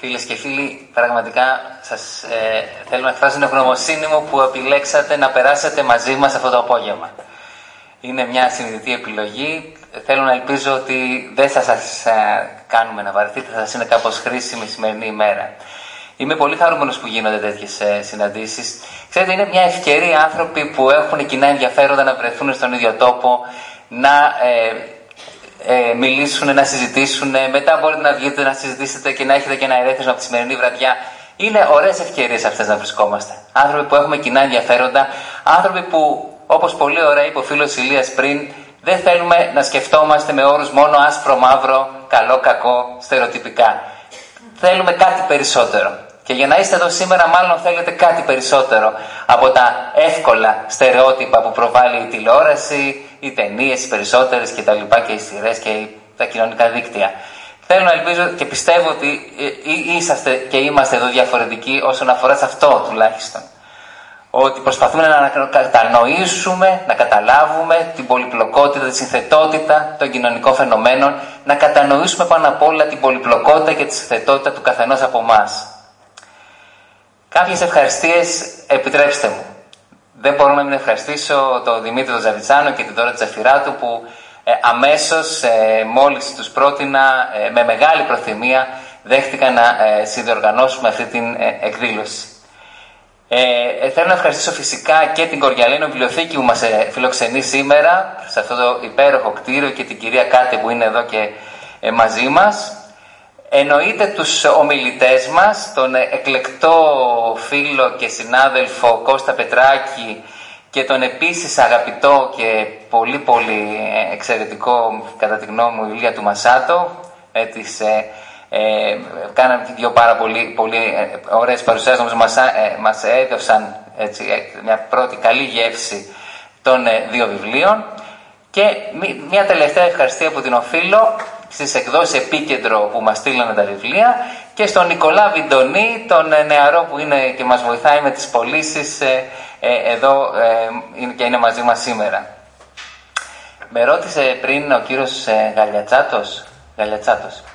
Φίλες και φίλοι, πραγματικά σας θέλω να εκφράσω την ευγνωμοσύνη μου που επιλέξατε να περάσετε μαζί μας αυτό το απόγευμα. Είναι μια συνειδητή επιλογή. Θέλω να ελπίζω ότι δεν θα σας κάνουμε να βαρεθείτε, θα σας είναι κάπως χρήσιμη η σημερινή ημέρα. Είμαι πολύ χαρούμενος που γίνονται τέτοιες συναντήσεις. Ξέρετε, είναι μια ευκαιρία άνθρωποι που έχουν κοινά ενδιαφέροντα να βρεθούν στον ίδιο τόπο, να μιλήσουν, να συζητήσουν. Μετά μπορείτε να βγείτε να συζητήσετε και να έχετε και ένα ερέθισμα από τη σημερινή βραδιά. Είναι ωραίες ευκαιρίες αυτές να βρισκόμαστε. Άνθρωποι που έχουμε κοινά ενδιαφέροντα, άνθρωποι που, όπως πολύ ωραία είπε ο φίλος Ηλίας πριν, δεν θέλουμε να σκεφτόμαστε με όρους μόνο άσπρο, μαύρο, καλό, κακό, στερεοτυπικά. Θέλουμε κάτι περισσότερο. Και για να είστε εδώ σήμερα, μάλλον θέλετε κάτι περισσότερο από τα εύκολα στερεότυπα που προβάλλει η τηλεόραση, οι ταινίες, οι περισσότερες κτλ. Και οι σειρές και τα κοινωνικά δίκτυα. Θέλω να ελπίζω και πιστεύω ότι είσαστε και είμαστε εδώ διαφορετικοί όσον αφορά σε αυτό τουλάχιστον. Ότι προσπαθούμε να κατανοήσουμε, να καταλάβουμε την πολυπλοκότητα, τη συνθετότητα των κοινωνικών φαινομένων, να κατανοήσουμε πάνω απ' όλα την πολυπλοκότητα και τη συνθετότητα του καθενός από εμάς. Κάποιες ευχαριστίες επιτρέψτε μου. Δεν μπορώ να μην ευχαριστήσω τον Δημήτρη τον Ζαβιτσάνο και την Δώρα Τζαφυράτου που αμέσως μόλις τους πρότεινα με μεγάλη προθυμία δέχτηκαν να συνδιοργανώσουμε αυτή την εκδήλωση. Θέλω να ευχαριστήσω φυσικά και την Κοριαλίνο Βιβλιοθήκη που μας φιλοξενεί σήμερα σε αυτό το υπέροχο κτίριο και την κυρία Κάτε που είναι εδώ και μαζί μας. Εννοείται τους ομιλητές μας, τον εκλεκτό φίλο και συνάδελφο Κώστα Πετράκη και τον επίσης αγαπητό και πολύ πολύ εξαιρετικό κατά τη γνώμη μου Ηλία του Μασάτο. Κάναμε δύο πάρα πολύ ωραίες παρουσιάσεις, όμως μας έδωσαν έτσι, μια πρώτη καλή γεύση των δύο βιβλίων. Και μια τελευταία ευχαριστία που την οφείλω στις εκδόσεις Επίκεντρο που μας στείλανε τα βιβλία και στον Νικολά Βιντονή, τον νεαρό που είναι και μας βοηθάει με τις πωλήσεις εδώ και είναι μαζί μας σήμερα. Με ρώτησε πριν ο κύριος Γαλιατσάτος,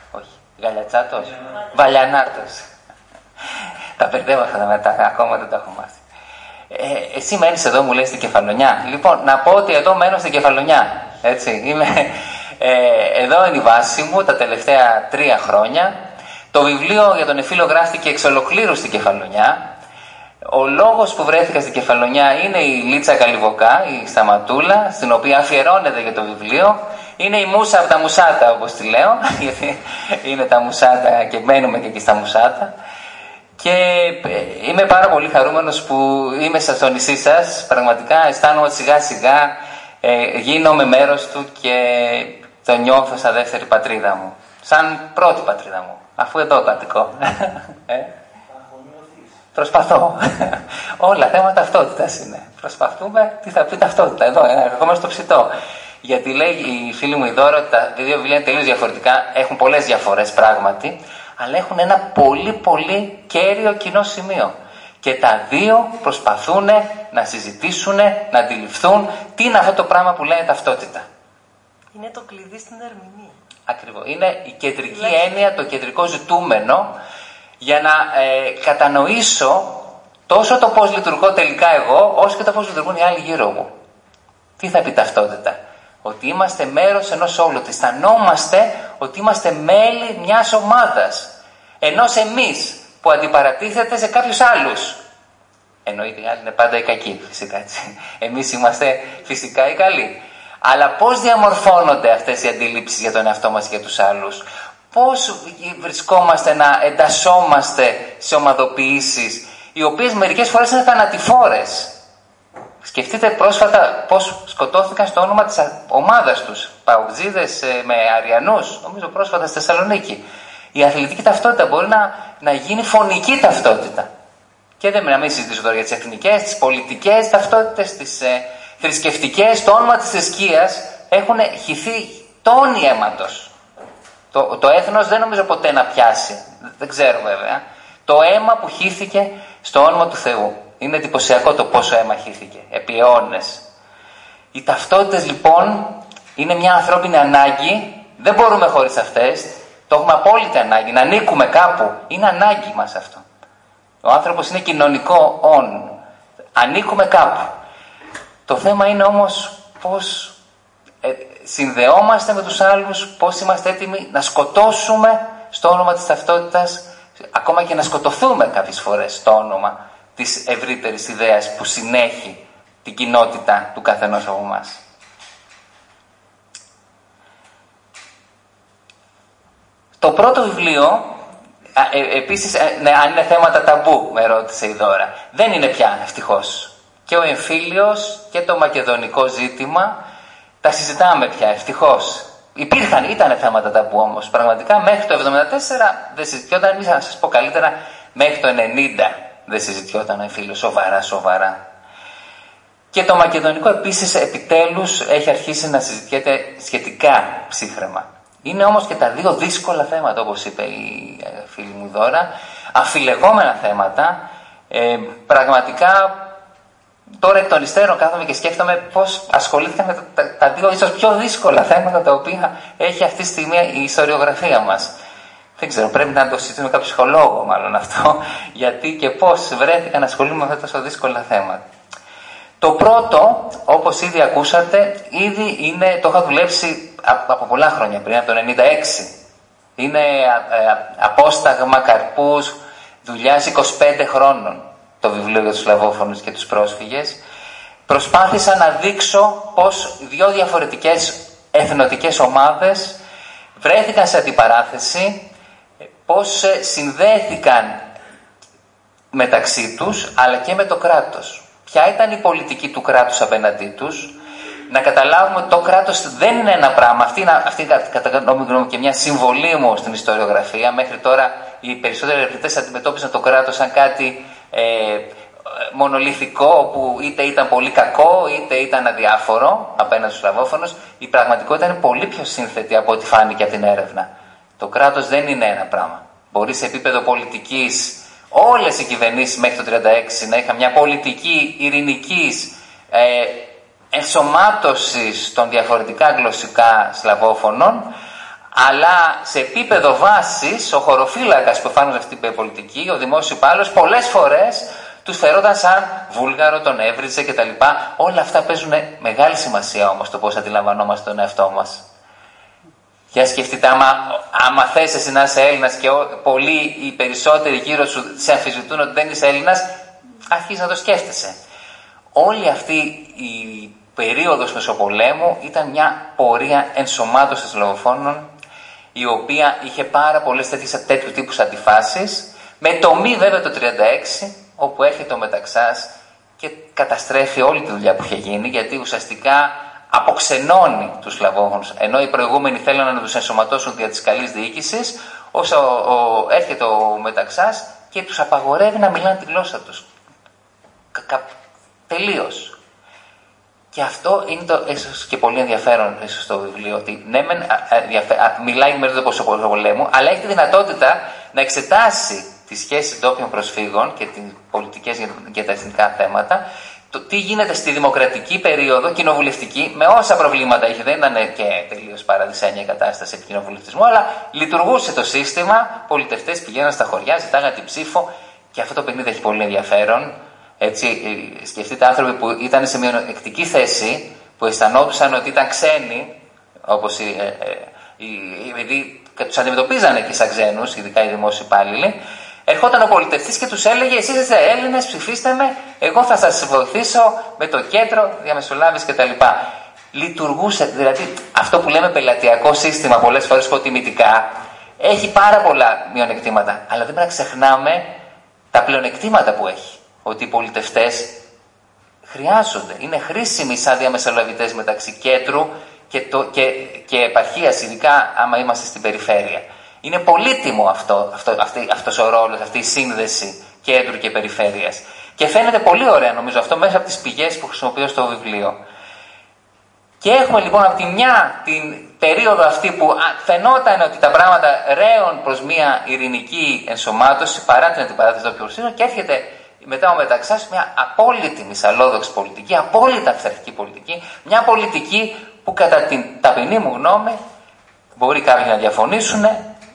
Βαλιανάτος. Τα μπερδεύω αυτά μετά, ακόμα δεν τα έχω μάθει. Εσύ μένεις εδώ, μου λέει, στην Κεφαλονιά. Λοιπόν, να πω ότι εδώ μένω στην Κεφαλονιά. Έτσι, εδώ είναι η βάση μου τα τελευταία 3 χρόνια. Το βιβλίο για τον Εφίλιο γράφτηκε εξ ολοκλήρου στην Κεφαλονιά. Ο λόγος που βρέθηκα στην Κεφαλονιά είναι η Λίτσα Καλιβοκά, η Σταματούλα, στην οποία αφιερώνεται για το βιβλίο. Είναι η μούσα από τα μουσάτα, όπως τη λέω, γιατί είναι τα μουσάτα και μένουμε και εκεί στα μουσάτα. Και είμαι πάρα πολύ χαρούμενος που είμαι στο νησί σας. Πραγματικά αισθάνομαι ότι σιγά σιγά γίνομαι μέρος του και το νιώθω σαν δεύτερη πατρίδα μου. Σαν πρώτη πατρίδα μου, αφού εδώ κατοικώ. Προσπαθώ. Όλα θέματα ταυτότητας είναι. Προσπαθούμε, τι θα πει ταυτότητα εδώ, ερχόμαστε στο ψητό. Γιατί λέει η φίλη μου η Δώρα ότι τα δύο βιβλία είναι τελείως διαφορετικά, έχουν πολλές διαφορές πράγματι, αλλά έχουν ένα πολύ πολύ κέριο κοινό σημείο. Και τα δύο προσπαθούν να συζητήσουν, να αντιληφθούν τι είναι αυτό το πράγμα που λένε ταυτότητα. Είναι το κλειδί στην ερμηνεία. Ακριβώς. Είναι η κεντρική έννοια, το κεντρικό ζητούμενο για να κατανοήσω τόσο το πώς λειτουργώ τελικά εγώ, όσο και το πώς λειτουργούν οι άλλοι γύρω μου. Τι θα πει ταυτότητα? Ότι είμαστε μέρος ενός όλου, ότι αισθανόμαστε ότι είμαστε μέλη μιας ομάδας. Ενός εμείς που αντιπαρατίθεται σε κάποιους άλλους. Εννοείται οι άλλοι είναι πάντα οι κακοί, φυσικά έτσι. Εμείς είμαστε φυσικά οι καλοί. Αλλά πώς διαμορφώνονται αυτές οι αντιλήψεις για τον εαυτό μας και για τους άλλους? Πώς βρισκόμαστε να εντασσόμαστε σε ομαδοποιήσεις, οι οποίες μερικές φορές είναι θανατηφόρες? Σκεφτείτε πρόσφατα πώς σκοτώθηκαν στο όνομα της ομάδας τους. Παουτζίδες με Αριανούς, νομίζω πρόσφατα στη Θεσσαλονίκη. Η αθλητική ταυτότητα μπορεί να γίνει φωνική ταυτότητα. Και δεν μην συζητήσω τώρα για τις εθνικές, τις πολιτικές ταυτότητες, τις θρησκευτικές. Το όνομα της θρησκείας έχουν χυθεί τόνοι αίματος. Το έθνος δεν νομίζω ποτέ να πιάσει. Δεν ξέρω βέβαια. Το αίμα που χύθηκε στο όνομα του Θεού. Είναι εντυπωσιακό το πόσο αίμα χύθηκε επί αιώνες. Οι ταυτότητες λοιπόν είναι μια ανθρώπινη ανάγκη. Δεν μπορούμε χωρίς αυτές. Το έχουμε απόλυτη ανάγκη. Να ανήκουμε κάπου. Είναι ανάγκη μας αυτό. Ο άνθρωπος είναι κοινωνικό όν. Ανήκουμε κάπου. Το θέμα είναι όμως πώς συνδεόμαστε με τους άλλους, πώς είμαστε έτοιμοι να σκοτώσουμε στο όνομα της ταυτότητας, ακόμα και να σκοτωθούμε κάποιες φορές στο όνομα της ευρύτερης ιδέας που συνέχει την κοινότητα του καθενός από εμάς. Το πρώτο βιβλίο, επίσης, ναι, αν είναι θέματα ταμπού, με ρώτησε η Δώρα. Δεν είναι πια, ευτυχώς. Και ο εμφύλιος και το μακεδονικό ζήτημα τα συζητάμε πια, ευτυχώς. Ήταν θέματα ταμπού όμως. Πραγματικά μέχρι το 1974 δεν συζητιόταν, να σας πω καλύτερα, μέχρι το 1990 δεν συζητιόταν ο εμφύλιος σοβαρά. Και το μακεδονικό επίσης επιτέλους έχει αρχίσει να συζητιέται σχετικά ψύχραιμα. Είναι όμως και τα δύο δύσκολα θέματα, όπως είπε η φίλη μου Δώρα, αμφιλεγόμενα θέματα. Πραγματικά τώρα εκ των υστέρων κάθομαι και σκέφτομαι πώς ασχολήθηκαν με τα δύο ίσως πιο δύσκολα θέματα τα οποία έχει αυτή τη στιγμή η ιστοριογραφία μας. Δεν ξέρω, πρέπει να το συζητήσουμε με κάποιο ψυχολόγο μάλλον αυτό, γιατί και πώς βρέθηκαν να ασχολούμαι με αυτά τα τόσο δύσκολα θέματα. Το πρώτο, όπως ήδη ακούσατε, το είχα δουλέψει από πολλά χρόνια πριν, από το 1996. Είναι απόσταγμα καρπούς δουλειάς 25 χρόνων το βιβλίο για τους Σλαβόφωνους και τους πρόσφυγες. Προσπάθησα να δείξω πως δύο διαφορετικές εθνοτικές ομάδες βρέθηκαν σε αντιπαράθεση, πως συνδέθηκαν μεταξύ τους αλλά και με το κράτος. Ποια ήταν η πολιτική του κράτους απέναντί τους, να καταλάβουμε ότι το κράτος δεν είναι ένα πράγμα. Αυτή κατά γνώμη και μια συμβολή μου στην ιστοριογραφία. Μέχρι τώρα οι περισσότεροι ερευνητές αντιμετώπισαν το κράτος σαν κάτι μονολυθικό, που είτε ήταν πολύ κακό είτε ήταν αδιάφορο απέναντι στους Σλαβόφωνους. Η πραγματικότητα είναι πολύ πιο σύνθετη από ό,τι φάνηκε από την έρευνα. Το κράτος δεν είναι ένα πράγμα. Μπορεί σε επίπεδο πολιτικής όλες οι κυβερνήσεις μέχρι το 1936 να είχαν μια πολιτική ειρηνικής ενσωμάτωσης των διαφορετικά γλωσσικά Σλαβόφωνων, αλλά σε επίπεδο βάσης ο χωροφύλακας που εφάρμοζε αυτή την πολιτική, ο δημόσιος υπάλληλος, πολλές φορές τους φερόταν σαν Βούλγαρο, τον έβριζε κτλ. Όλα αυτά παίζουν μεγάλη σημασία όμως, το πώς αντιλαμβανόμαστε τον εαυτό μας. Για σκεφτείτε, άμα θες εσύ να είσαι Έλληνας και πολλοί οι περισσότεροι γύρω σου σε αμφισβητούν ότι δεν είσαι Έλληνας, αρχίζεις να το σκέφτεσαι. Όλη αυτή η περίοδος Μεσοπολέμου ήταν μια πορεία ενσωμάτωσης Σλαβοφώνων, η οποία είχε πάρα πολλές τέτοιου τύπους αντιφάσεις, με τομή βέβαια το 1936, όπου έρχεται ο Μεταξάς και καταστρέφει όλη τη δουλειά που είχε γίνει, γιατί ουσιαστικά αποξενώνει τους Σλαβόφωνους, ενώ οι προηγούμενοι θέλουν να τους ενσωματώσουν δια της καλής διοίκησης, όσο έρχεται ο Μεταξάς και τους απαγορεύει να μιλάνε τη γλώσσα τους. Τελείως. Και αυτό είναι το ίσως και πολύ ενδιαφέρον ίσως στο βιβλίο, ότι ναι, μιλάει με το πολέμου, αλλά έχει τη δυνατότητα να εξετάσει τις σχέσεις ντόπιων προσφύγων και τις πολιτικές για τα εθνικά θέματα, το τι γίνεται στη δημοκρατική περίοδο, κοινοβουλευτική, με όσα προβλήματα είχε. Δεν ήταν και τελείως παραδεισένια η κατάσταση επί κοινοβουλευτισμού, αλλά λειτουργούσε το σύστημα. Πολιτευτές πηγαίναν στα χωριά, ζητάγαν την ψήφο, και αυτό το παιχνίδι έχει πολύ ενδιαφέρον. Έτσι, σκεφτείτε άνθρωποι που ήταν σε μειονεκτική θέση, που αισθανόντουσαν ότι ήταν ξένοι, όπως επειδή τους αντιμετωπίζανε και σαν ξένους, ειδικά οι δημόσιοι υπάλληλοι. Ερχόταν ο πολιτευτής και τους έλεγε: εσείς είστε Έλληνες, ψηφίστε με, εγώ θα σας βοηθήσω με το κέντρο διαμεσολάβηση κτλ. Λειτουργούσε, δηλαδή αυτό που λέμε πελατειακό σύστημα, πολλές φορές υποτιμητικά, έχει πάρα πολλά μειονεκτήματα. Αλλά δεν πρέπει να ξεχνάμε τα πλεονεκτήματα που έχει. Ότι οι πολιτευτές χρειάζονται, είναι χρήσιμοι σαν διαμεσολαβητές μεταξύ κέντρου και επαρχίας, ειδικά άμα είμαστε στην περιφέρεια. Είναι πολύτιμο αυτός ο ρόλος, αυτή η σύνδεση κέντρου και περιφέρειας. Και φαίνεται πολύ ωραία νομίζω αυτό μέσα από τις πηγές που χρησιμοποιώ στο βιβλίο. Και έχουμε λοιπόν από τη μια την περίοδο αυτή που φαινόταν ότι τα πράγματα ρέουν προς μια ειρηνική ενσωμάτωση παρά την αντιπαράθεση των προσφύγων, και έρχεται μετά ο Μεταξάς μια απόλυτη μυσαλλόδοξη πολιτική, απόλυτα αυθαρχική πολιτική, μια πολιτική που κατά την ταπεινή μου γνώμη, μπορεί κάποιοι να διαφωνήσουν,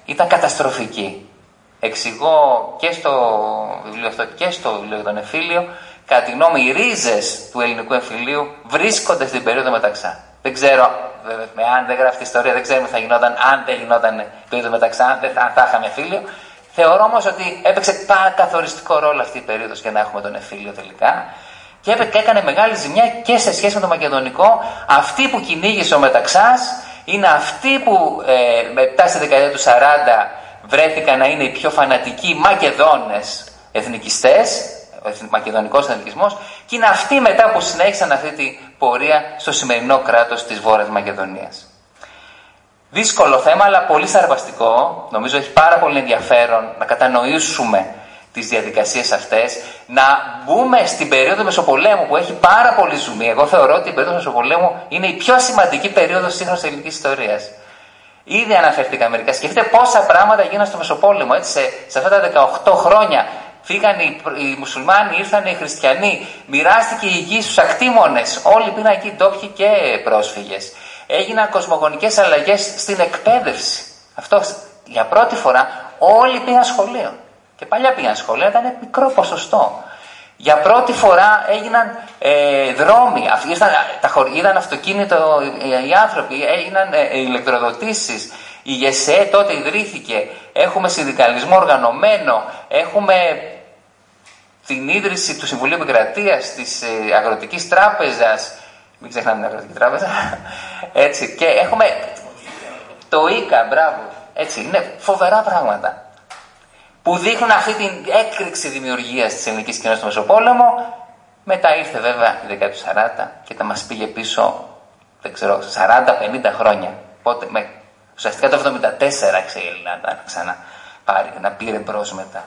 ήταν καταστροφική. Εξηγώ και στο βιβλίο αυτό και στο βιβλίο για τον εμφύλιο, κατά τη γνώμη, οι ρίζες του ελληνικού εμφυλίου βρίσκονται στην περίοδο Μεταξά. Δεν ξέρω, βέβαια, αν δεν γράφει τη ιστορία, δεν ξέρουμε τι θα γινόταν αν δεν γινόταν περίοδο Μεταξά, αν θα είχαμε εμφύλιο. Θεωρώ όμως ότι έπαιξε καθοριστικό ρόλο αυτή η περίοδος για να έχουμε τον εμφύλιο τελικά. Και έκανε μεγάλη ζημιά και σε σχέση με το μακεδονικό. Αυτοί που κυνήγησε ο Μεταξάς είναι αυτοί που μετά στη δεκαετία του 40 βρέθηκαν να είναι οι πιο φανατικοί Μακεδόνες εθνικιστές, ο μακεδονικός εθνικισμός, και είναι αυτοί μετά που συνέχισαν αυτή την πορεία στο σημερινό κράτος της Βόρειας Μακεδονίας. Δύσκολο θέμα, αλλά πολύ σαρπαστικό. Νομίζω έχει πάρα πολύ ενδιαφέρον να κατανοήσουμε τις διαδικασίες αυτές, να μπούμε στην περίοδο Μεσοπολέμου που έχει πάρα πολύ ζουμί. Εγώ θεωρώ ότι η περίοδος Μεσοπολέμου είναι η πιο σημαντική περίοδος σύγχρονης ελληνικής ιστορίας. Ήδη αναφερθήκα μερικά. Σκεφτείτε πόσα πράγματα γίνανε στο Μεσοπόλεμο. Έτσι, σε αυτά τα 18 χρόνια φύγαν οι μουσουλμάνοι, ήρθαν οι χριστιανοί, μοιράστηκε η γη στους ακτήμονες. Όλοι πήγαν εκεί ντόπιοι και πρόσφυγες. Έγιναν κοσμογονικές αλλαγές στην εκπαίδευση. Αυτό για πρώτη φορά όλοι πήγαν σχολείο. Και παλιά πήγαν σχολείο, ήταν μικρό ποσοστό. Για πρώτη φορά έγιναν δρόμοι, είδαν αυτοκίνητο οι άνθρωποι, έγιναν ηλεκτροδοτήσεις. Η ΓΕΣΕ τότε ιδρύθηκε, έχουμε συνδικαλισμό οργανωμένο, έχουμε την ίδρυση του Συμβουλίου Επικρατείας, της Αγροτικής Τράπεζας, μην ξεχνάμε την Αγροτική Τράπεζα, έτσι, και έχουμε το ΙΚΑ, μπράβο, έτσι, είναι φοβερά πράγματα που δείχνουν αυτή την έκρηξη δημιουργίας της ελληνικής κοινότητας στο Μεσοπόλεμο. Μετά ήρθε βέβαια η δεκαετία του 40 και τα μας πήγε πίσω, δεν ξέρω, 40-50 χρόνια. Πότε, ουσιαστικά το 1974 ξέρει η Ελλάδα να πήρε μπρος μετά.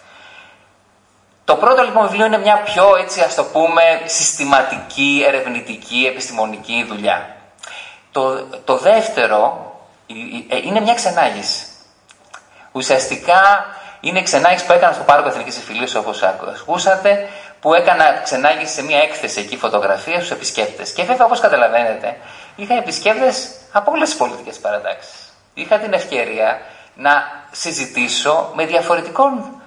Το πρώτο λοιπόν βιβλίο είναι μια πιο, έτσι ας το πούμε, συστηματική, ερευνητική, επιστημονική δουλειά. Το δεύτερο είναι μια ξενάγηση. Ουσιαστικά είναι η ξενάγηση που έκανα στο Πάρκο Εθνικής Εμφυλίου, όπως ακούσατε, που έκανα ξενάγηση σε μια έκθεση εκεί φωτογραφίες στους επισκέπτες. Και βέβαια, όπως καταλαβαίνετε, είχα επισκέπτες από όλες τις πολιτικές παρατάξεις. Είχα την ευκαιρία να συζητήσω με διαφορετικών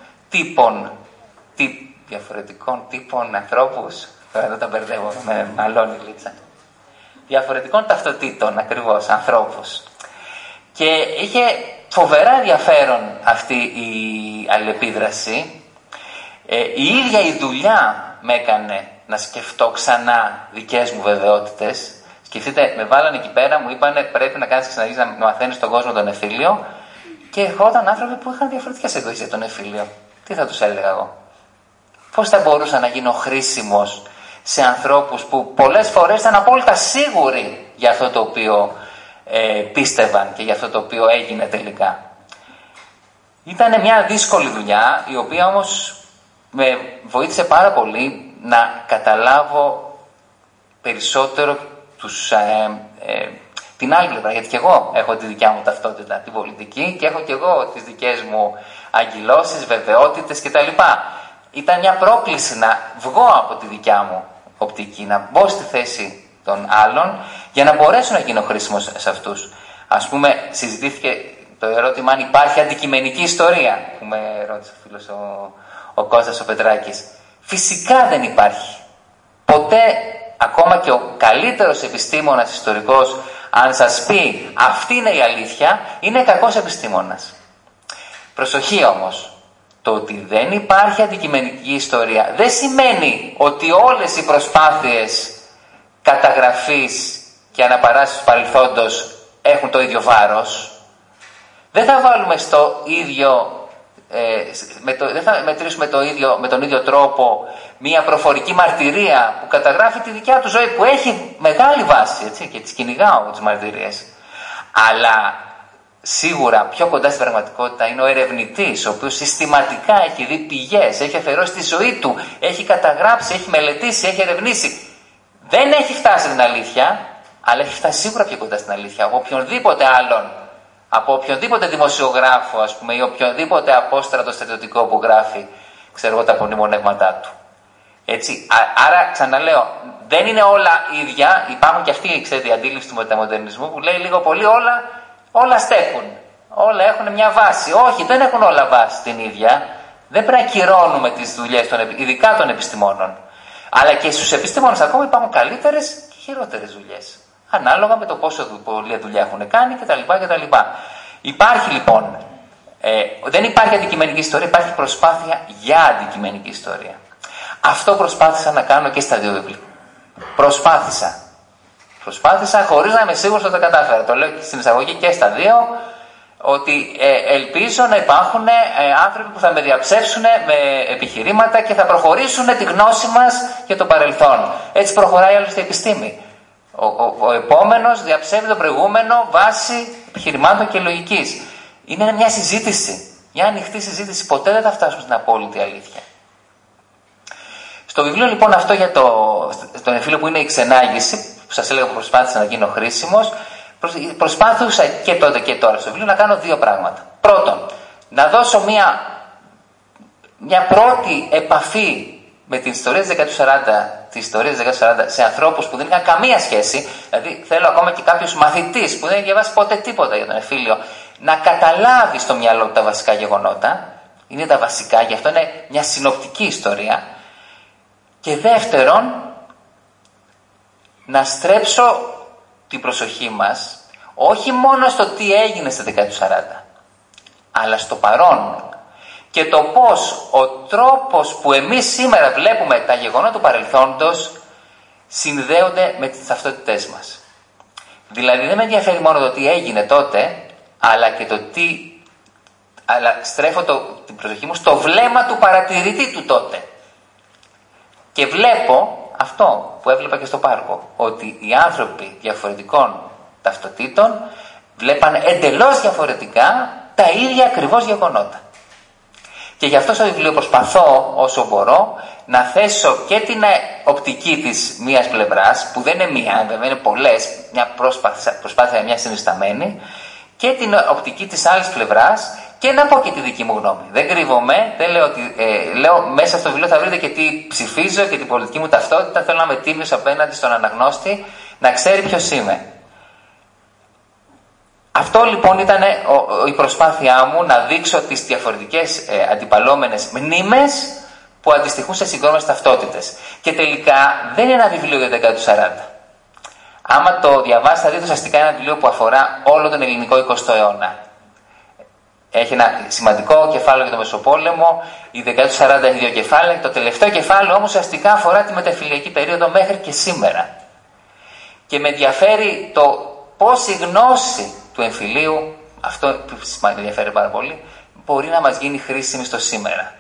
τύπων ανθρώπους. Τώρα εδώ τα μπερδεύω, με μαλώνει η λίτσα. Διαφορετικών ταυτοτήτων ακριβώς, ανθρώπους. Και είχε φοβερά ενδιαφέρον αυτή η αλληλεπίδραση. Η ίδια η δουλειά με έκανε να σκεφτώ ξανά δικές μου βεβαιότητες. Σκεφτείτε, με βάλανε εκεί πέρα, μου είπανε πρέπει να κάνεις ξαναγείς να μαθαίνεις τον κόσμο τον εμφύλιο, και ερχόταν άνθρωποι που είχαν διαφορετικές εκδοχές για τον εμφύλιο. Τι θα τους έλεγα εγώ? Πώς θα μπορούσα να γίνω χρήσιμος σε ανθρώπους που πολλές φορές ήταν απόλυτα σίγουροι για αυτό το οποίο πίστευαν και για αυτό το οποίο έγινε τελικά. Ήταν μια δύσκολη δουλειά, η οποία όμως με βοήθησε πάρα πολύ να καταλάβω περισσότερο την άλλη πλευρά. Γιατί και εγώ έχω τη δικιά μου ταυτότητα, την πολιτική, και έχω και εγώ τις δικές μου αγκυλώσεις, βεβαιότητες κτλ. Ήταν μια πρόκληση να βγω από τη δικιά μου οπτική, να μπω στη θέση των άλλων για να μπορέσω να γίνω χρήσιμος σε αυτούς. Ας πούμε, συζητήθηκε το ερώτημα αν υπάρχει αντικειμενική ιστορία, που με ρώτησε ο φίλος ο Κώστας ο Πετράκης. Φυσικά δεν υπάρχει. Ποτέ, ακόμα και ο καλύτερος επιστήμονας ιστορικός, αν σας πει αυτή είναι η αλήθεια, είναι κακός επιστήμονας. Προσοχή όμως. Το ότι δεν υπάρχει αντικειμενική ιστορία δεν σημαίνει ότι όλες οι προσπάθειες καταγραφής και αναπαράσσεως του παρελθόντος έχουν το ίδιο βάρος. Δεν θα βάλουμε στο ίδιο, δεν θα μετρήσουμε με τον ίδιο τρόπο μία προφορική μαρτυρία που καταγράφει τη δικιά του ζωή, που έχει μεγάλη βάση, έτσι, και τις κυνηγάω τις μαρτυρίες. Αλλά σίγουρα πιο κοντά στην πραγματικότητα είναι ο ερευνητής, ο οποίος συστηματικά έχει δει πηγές, έχει αφιερώσει τη ζωή του, έχει καταγράψει, έχει μελετήσει, έχει ερευνήσει. Δεν έχει φτάσει στην αλήθεια, αλλά έχει φτάσει σίγουρα πιο κοντά στην αλήθεια από οποιονδήποτε άλλον, από οποιονδήποτε δημοσιογράφο, ας πούμε, ή οποιονδήποτε απόστρατο στρατιωτικό που γράφει, ξέρω εγώ, τα απομνημονεύματά του. Έτσι, άρα ξαναλέω, δεν είναι όλα ίδια. Υπάρχουν και αυτή, ξέρετε, η αντίληψη του μεταμοντερνισμού που λέει λίγο πολύ όλα στέκουν. όλα έχουν μια βάση. Όχι, δεν έχουν όλα βάση την ίδια. Δεν πρέπει να κυρώνουμε τις δουλειές, ειδικά των επιστημόνων. Αλλά και στους επιστήμονες ακόμα υπάρχουν καλύτερες και χειρότερες δουλειές. Ανάλογα με το πόσο πολλή δουλειά έχουν κάνει κτλ. Υπάρχει λοιπόν, δεν υπάρχει αντικειμενική ιστορία, υπάρχει προσπάθεια για αντικειμενική ιστορία. Αυτό προσπάθησα να κάνω και στα δύο βιβλία. Προσπάθησα χωρίς να είμαι σίγουρος ότι το κατάφερα. Το λέω και στην εισαγωγή και στα δύο, ότι ελπίζω να υπάρχουν άνθρωποι που θα με διαψεύσουν με επιχειρήματα και θα προχωρήσουν τη γνώση μας για το παρελθόν. Έτσι προχωράει άλλωστε η επιστήμη. Ο επόμενος διαψεύδει το προηγούμενο βάσει επιχειρημάτων και λογικής. Είναι μια συζήτηση, μια ανοιχτή συζήτηση. Ποτέ δεν θα φτάσουμε στην απόλυτη αλήθεια. Στο βιβλίο λοιπόν αυτό για τον εμφύλιο που είναι η ξενάγηση, που σας έλεγα που προσπάθησα να γίνω χρήσιμος, προσπάθησα και τότε και τώρα στο βιβλίο να κάνω δύο πράγματα. Πρώτον, να δώσω μια πρώτη επαφή με την ιστορία της δεκαετίας 40, σε ανθρώπους που δεν είχαν καμία σχέση. Δηλαδή θέλω ακόμα και κάποιος μαθητής που δεν έχει διαβάσει ποτέ τίποτα για τον εμφύλιο να καταλάβει στο μυαλό του τα βασικά γεγονότα. Είναι τα βασικά, γι' αυτό είναι μια συνοπτική ιστορία. Και δεύτερον, να στρέψω την προσοχή μας όχι μόνο στο τι έγινε στα δεκαετία του 40, αλλά στο παρόν και το πώς ο τρόπος που εμείς σήμερα βλέπουμε τα γεγονότα του παρελθόντος συνδέονται με τις ταυτότητές μας. Δηλαδή δεν με ενδιαφέρει μόνο το τι έγινε τότε, αλλά και το τι... αλλά στρέφω την προσοχή μου στο βλέμμα του παρατηρητή του τότε. Και βλέπω αυτό που έβλεπα και στο πάρκο, ότι οι άνθρωποι διαφορετικών ταυτοτήτων βλέπαν εντελώς διαφορετικά τα ίδια ακριβώς γεγονότα. Και γι' αυτό στο βιβλίο προσπαθώ όσο μπορώ να θέσω και την οπτική της μίας πλευράς, που δεν είναι μία, βέβαια είναι πολλές, μια προσπάθεια μια συνισταμένη, και την οπτική της άλλης πλευράς, και να πω και τη δική μου γνώμη. Δεν κρύβομαι, δεν λέω ότι. Λέω μέσα στο βιβλίο θα βρείτε και τι ψηφίζω και την πολιτική μου ταυτότητα. Θέλω να είμαι τίμιος απέναντι στον αναγνώστη, να ξέρει ποιος είμαι. Αυτό λοιπόν ήταν η προσπάθειά μου, να δείξω τις διαφορετικές αντιπαλώμενες μνήμες που αντιστοιχούν σε συγκρόμενες ταυτότητες. Και τελικά δεν είναι ένα βιβλίο για 1940. Άμα το διαβάσετε θα δείτε ουσιαστικά ένα βιβλίο που αφορά όλο τον ελληνικό 20ο αιώνα. Έχει ένα σημαντικό κεφάλαιο για το Μεσοπόλεμο, η δεκαετία του 40 έχει δύο κεφάλαια, το τελευταίο κεφάλαιο όμως ουσιαστικά αφορά τη μεταφυλιακή περίοδο μέχρι και σήμερα. Και με ενδιαφέρει το πώς η γνώση του εμφυλίου, αυτό που με ενδιαφέρει πάρα πολύ, μπορεί να μας γίνει χρήσιμη στο σήμερα.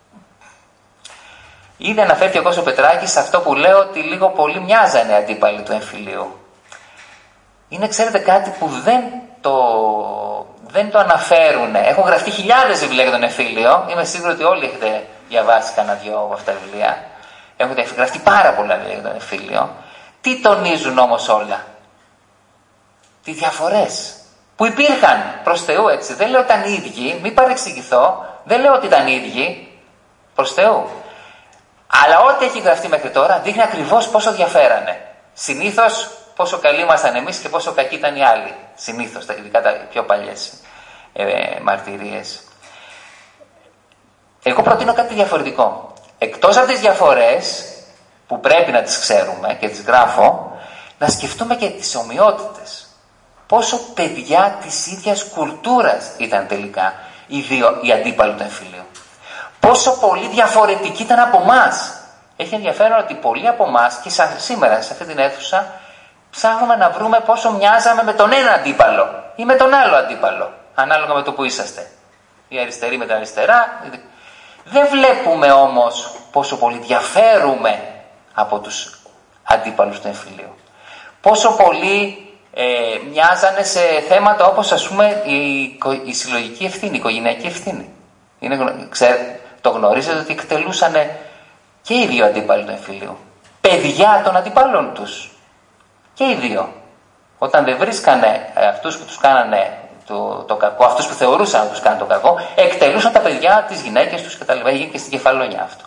Ήδη αναφέρθηκε ο Κώστας Πετράκης σε αυτό που λέω ότι λίγο πολύ μοιάζανε αντίπαλοι του εμφυλίου. Είναι, ξέρετε, κάτι που δεν το αναφέρουν. Έχουν γραφτεί χιλιάδες βιβλία για τον εμφύλιο. Είμαι σίγουρο ότι όλοι έχετε διαβάσει κανένα δυο από αυτά τα βιβλία. Έχουν γραφτεί πάρα πολλά βιβλία για τον εμφύλιο. Τι τονίζουν όμως όλα? Τι διαφορές που υπήρχαν προς Θεού, έτσι. Δεν λέω ότι ήταν ίδιοι, μην παρεξηγηθώ. Δεν λέω ότι ήταν ίδιοι προς Θεού. Αλλά ό,τι έχει γραφτεί μέχρι τώρα δείχνει ακριβώς πόσο διαφέρανε. Συνήθως πόσο καλοί ήμασταν εμείς και πόσο κακοί ήταν οι άλλοι. Συνήθως, ειδικά τα πιο παλιές μαρτυρίες. Εγώ προτείνω κάτι διαφορετικό. Εκτός από τις διαφορές που πρέπει να τις ξέρουμε και τις γράφω, να σκεφτούμε και τις ομοιότητες. Πόσο παιδιά της ίδιας κουλτούρας ήταν τελικά οι αντίπαλοι του εμφυλίου. Πόσο πολύ διαφορετικοί ήταν από εμάς. Έχει ενδιαφέρον ότι πολλοί από εμάς και σήμερα σε αυτή την αίθουσα ψάχνουμε να βρούμε πόσο μοιάζαμε με τον ένα αντίπαλο ή με τον άλλο αντίπαλο, ανάλογα με το που είσαστε. Οι αριστεροί με τα αριστερά. Δεν βλέπουμε όμως πόσο πολύ διαφέρουμε από τους αντίπαλους του εμφυλίου. Πόσο πολύ μοιάζανε σε θέματα όπως, ας πούμε, η συλλογική ευθύνη, η οικογενειακή ευθύνη. Το γνωρίζετε ότι εκτελούσαν και οι δύο αντίπαλοι του εμφυλίου παιδιά των αντιπάλων τους. Και οι δύο. Όταν δεν βρίσκανε αυτούς που τους κάνανε το κακό, αυτούς που θεωρούσαν να τους κάνουν το κακό, εκτελούσαν τα παιδιά, τις γυναίκες τους κτλ. Έγινε και στην Κεφαλόνια αυτό.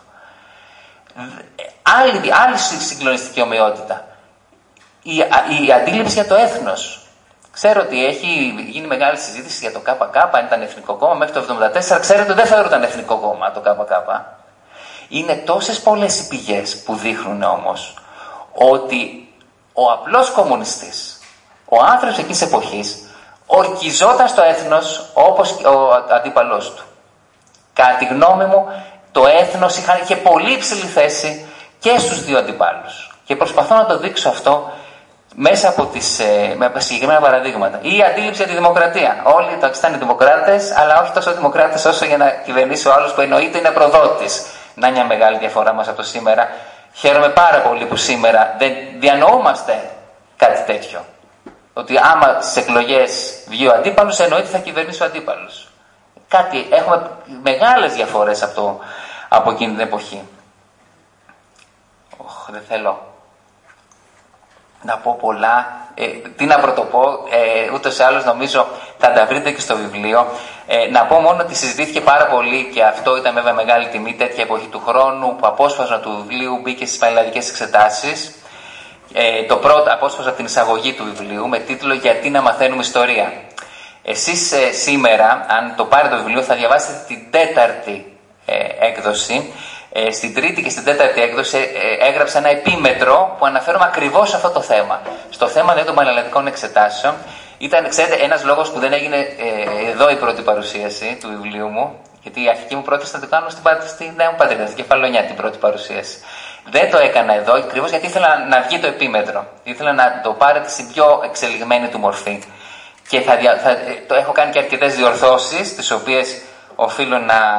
Άλλη συγκλονιστική ομοιότητα. Η αντίληψη για το έθνος. Ξέρω ότι έχει γίνει μεγάλη συζήτηση για το ΚΚ, αν ήταν εθνικό κόμμα μέχρι το 1974. Ξέρετε ότι δεν θεωρούταν εθνικό κόμμα το ΚΚ. Είναι τόσες πολλές οι πηγές που δείχνουν όμως ότι ο απλός κομμουνιστής, ο άνθρωπος εκείνης της εποχής, ορκιζόταν στο έθνος όπως ο αντίπαλός του. Κατά τη γνώμη μου, το έθνος είχε πολύ υψηλή θέση και στους δύο αντιπάλους. Και προσπαθώ να το δείξω αυτό μέσα από με συγκεκριμένα παραδείγματα. Ή η αντίληψη για τη δημοκρατία. Όλοι το ήταν οι δημοκράτες, αλλά όχι τόσο δημοκράτες όσο για να κυβερνήσει ο άλλος που εννοείται είναι προδότης. Να μια μεγάλη διαφορά μας από το σήμερα. Χαίρομαι πάρα πολύ που σήμερα δεν διανοούμαστε κάτι τέτοιο. Ότι άμα στις εκλογές βγει ο αντίπαλος, εννοείται θα κυβερνήσει ο αντίπαλος. Έχουμε μεγάλες διαφορές από εκείνη την εποχή. Δεν θέλω να πω πολλά. Τι να πρωτοπώ, ούτως ή άλλως νομίζω θα τα βρείτε και στο βιβλίο. Να πω μόνο ότι συζητήθηκε πάρα πολύ και αυτό ήταν βέβαια μεγάλη τιμή τέτοια εποχή του χρόνου που απόσπασμα του βιβλίου μπήκε στις πανελλαδικές εξετάσεις. Το πρώτο απόσπασμα από την εισαγωγή του βιβλίου με τίτλο «Γιατί να μαθαίνουμε ιστορία». Εσείς σήμερα, αν το πάρετε το βιβλίο, θα διαβάσετε την τέταρτη έκδοση. Στην τρίτη και στην τέταρτη έκδοση έγραψα ένα επίμετρο που αναφέρομαι ακριβώς σε αυτό το θέμα. Στο θέμα των πανελλαδικών εξετάσεων. Ήταν, ξέρετε, ένας λόγος που δεν έγινε εδώ η πρώτη παρουσίαση του βιβλίου μου, γιατί η αρχική μου πρόθεση να το κάνω στη Νέα μου Πατρίδα, στην Κεφαλονιά, την πρώτη παρουσίαση. Δεν το έκανα εδώ ακριβώς γιατί ήθελα να βγει το επίμετρο. Ήθελα να το πάρετε στην πιο εξελιγμένη του μορφή. Και το έχω κάνει και αρκετές διορθώσεις, τις οποίες οφείλω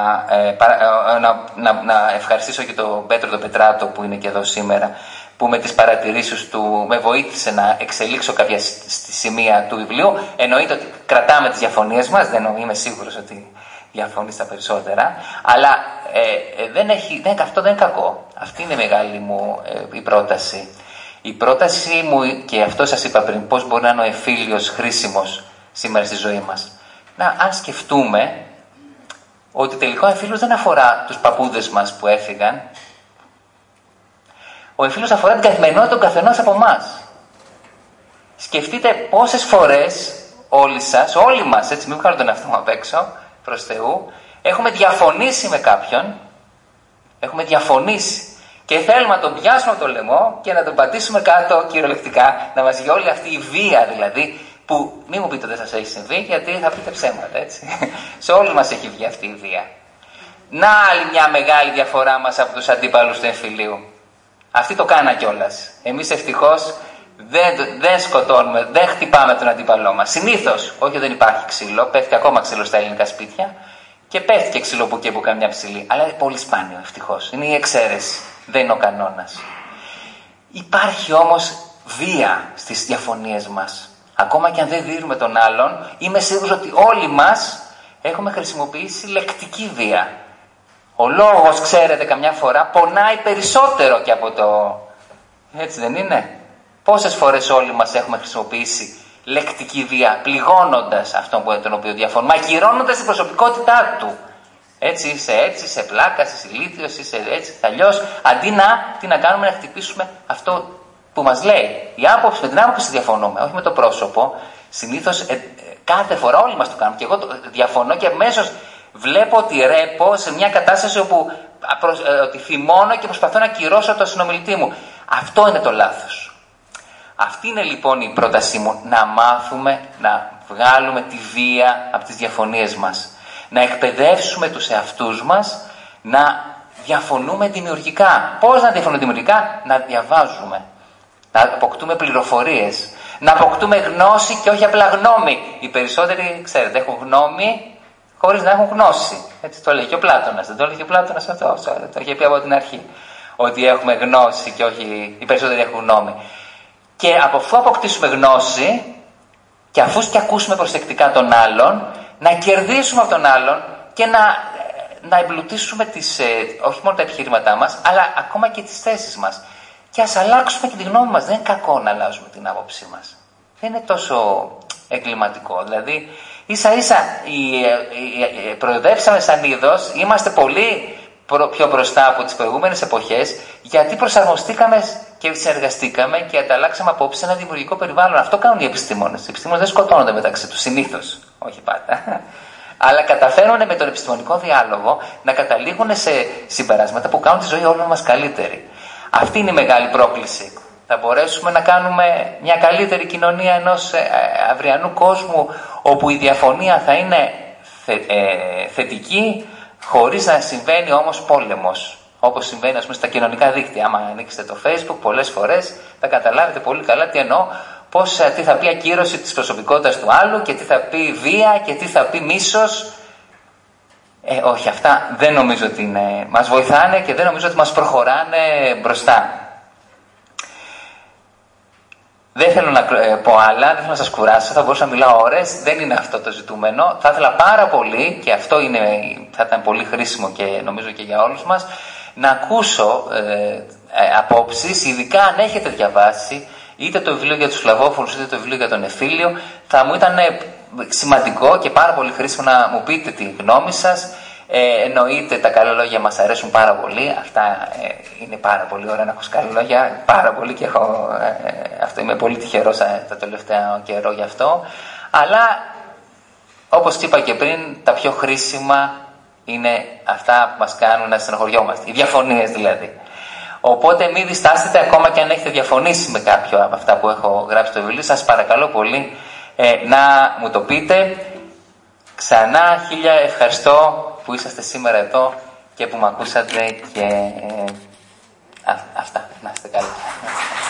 να ευχαριστήσω και τον Πέτρο τον Πετράτο που είναι και εδώ σήμερα, που με τις παρατηρήσεις του με βοήθησε να εξελίξω κάποια σημεία του βιβλίου. Εννοείται ότι κρατάμε τις διαφωνίες μας, δεν είμαι σίγουρος ότι διαφωνεί στα περισσότερα, αλλά αυτό δεν είναι κακό. Αυτή είναι η μεγάλη μου η πρόταση. Η πρόταση μου, και αυτό σας είπα πριν, πώς μπορεί να είναι ο εμφύλιος χρήσιμος σήμερα στη ζωή μας. Αν σκεφτούμε ότι τελικά ο εμφύλιος δεν αφορά τους παππούδες μας που έφυγαν. Ο εμφύλιος αφορά την καθημερινότητα του καθενός από εμάς. Σκεφτείτε πόσες φορές όλοι μας, έτσι μην βγάλω τον εαυτό μου απ' έξω, προς Θεού, έχουμε διαφωνήσει με κάποιον, έχουμε διαφωνήσει και θέλουμε να τον πιάσουμε από το λαιμό και να τον πατήσουμε κάτω κυριολεκτικά, να μας βγει όλη αυτή η βία δηλαδή, που μην μου πείτε ότι δεν σας έχει συμβεί, γιατί θα πείτε ψέματα, έτσι. Σε όλοι μας έχει βγει αυτή η βία. Να άλλη μια μεγάλη διαφορά μας από τους αντίπαλους του εμφυλίου. Αυτοί το κάναν κιόλας. Εμείς ευτυχώς δεν σκοτώνουμε, δεν χτυπάμε τον αντίπαλό μας. Συνήθως, όχι δεν υπάρχει ξύλο, πέφτει ακόμα ξύλο στα ελληνικά σπίτια και πέφτει και ξύλο που και που καμιά ψηλή. Αλλά είναι πολύ σπάνιο ευτυχώς. Είναι η εξαίρεση, δεν είναι ο κανόνας. Υπάρχει όμως βία στις διαφωνίες μας. Ακόμα και αν δεν δίνουμε τον άλλον, είμαι σίγουρος ότι όλοι μας έχουμε χρησιμοποιήσει λεκτική βία. Ο λόγος, ξέρετε, καμιά φορά πονάει περισσότερο και από το... Έτσι δεν είναι? Πόσες φορές όλοι μας έχουμε χρησιμοποιήσει λεκτική βία, πληγώνοντας αυτόν τον οποίο διαφωνούμε, ακυρώνοντας την προσωπικότητά του. Έτσι, είσαι πλάκα, είσαι ηλίθιος, είσαι έτσι, αλλιώς, αντί να κάνουμε, να χτυπήσουμε αυτό που μας λέει. Η άποψη, με την άποψη διαφωνούμε, όχι με το πρόσωπο. Συνήθως κάθε φορά όλοι μας το κάνουμε. Και εγώ διαφωνώ και αμέσως βλέπω ότι ρέπω σε μια κατάσταση όπου ότι θυμώνω και προσπαθώ να κυρώσω τον συνομιλητή μου. Αυτό είναι το λάθος. Αυτή είναι λοιπόν η πρότασή μου. Να μάθουμε να βγάλουμε τη βία από τις διαφωνίες μας. Να εκπαιδεύσουμε τους εαυτούς μας να διαφωνούμε δημιουργικά. Πώς να διαφωνούμε δημιουργικά? Να διαβάζουμε. Να αποκτούμε πληροφορίες. Να αποκτούμε γνώση και όχι απλά γνώμη. Οι περισσότεροι, ξέρετε, έχουν γνώμη χωρίς να έχουν γνώση. Έτσι το λέει και ο Πλάτωνας. Δεν το λέει και ο Πλάτωνας αυτό? Το είχε πει από την αρχή. Ότι έχουμε γνώση και όχι οι περισσότεροι έχουν γνώμη. Και αφού αποκτήσουμε γνώση και αφού και ακούσουμε προσεκτικά τον άλλον, να κερδίσουμε από τον άλλον και να εμπλουτίσουμε όχι μόνο τα επιχειρήματά μας, αλλά ακόμα και τις θέσεις μας. Και ας αλλάξουμε και τη γνώμη μας. Δεν είναι κακό να αλλάζουμε την άποψή μας. Δεν είναι τόσο εγκληματικό. Δηλαδή, ίσα-ίσα προοδεύσαμε σαν είδος, είμαστε πολύ πιο μπροστά από τις προηγούμενες εποχές, γιατί προσαρμοστήκαμε και συνεργαστήκαμε και ανταλλάξαμε απόψεις σε ένα δημιουργικό περιβάλλον. Αυτό κάνουν οι επιστήμονες. Οι επιστήμονες δεν σκοτώνονται μεταξύ τους, συνήθως. Όχι πάντα. Αλλά καταφέρουν με τον επιστημονικό διάλογο να καταλήγουν σε συμπεράσματα που κάνουν τη ζωή όλων μας καλύτερη. Αυτή είναι η μεγάλη πρόκληση. Θα μπορέσουμε να κάνουμε μια καλύτερη κοινωνία ενός αυριανού κόσμου όπου η διαφωνία θα είναι θετική, χωρίς να συμβαίνει όμως πόλεμος. Όπως συμβαίνει, ας πούμε, στα κοινωνικά δίκτυα. Άμα ανοίξετε το Facebook, πολλές φορές θα καταλάβετε πολύ καλά τι εννοώ. Τι θα πει ακύρωση της προσωπικότητας του άλλου και τι θα πει βία και τι θα πει μίσος. Όχι, αυτά δεν νομίζω ότι μας βοηθάνε και δεν νομίζω ότι μας προχωράνε μπροστά. Δεν θέλω να πω άλλα, δεν θέλω να σας κουράσω, θα μπορούσα να μιλάω ώρες, δεν είναι αυτό το ζητούμενο. Θα ήθελα πάρα πολύ, και αυτό θα ήταν πολύ χρήσιμο και νομίζω και για όλους μας, να ακούσω απόψεις, ειδικά αν έχετε διαβάσει είτε το βιβλίο για τους Σλαβόφωνους είτε το βιβλίο για τον Εφήλιο. Θα μου ήταν σημαντικό και πάρα πολύ χρήσιμο να μου πείτε τη γνώμη σας. Εννοείται τα καλά λόγια μας αρέσουν πάρα πολύ. Αυτά είναι πάρα πολύ ωραία να ακούς καλά λόγια. Πάρα πολύ, και αυτό είμαι πολύ τυχερός το τελευταίο καιρό γι' αυτό. Αλλά όπως είπα και πριν, τα πιο χρήσιμα είναι αυτά που μας κάνουν να στενοχωριόμαστε. Οι διαφωνίες δηλαδή. Οπότε μην διστάσετε, ακόμα και αν έχετε διαφωνήσει με κάποιο από αυτά που έχω γράψει στο βιβλίο, σας παρακαλώ πολύ να μου το πείτε. Ξανά 1000 ευχαριστώ που είσαστε σήμερα εδώ και που με ακούσατε, και αυτά. Να είστε καλά.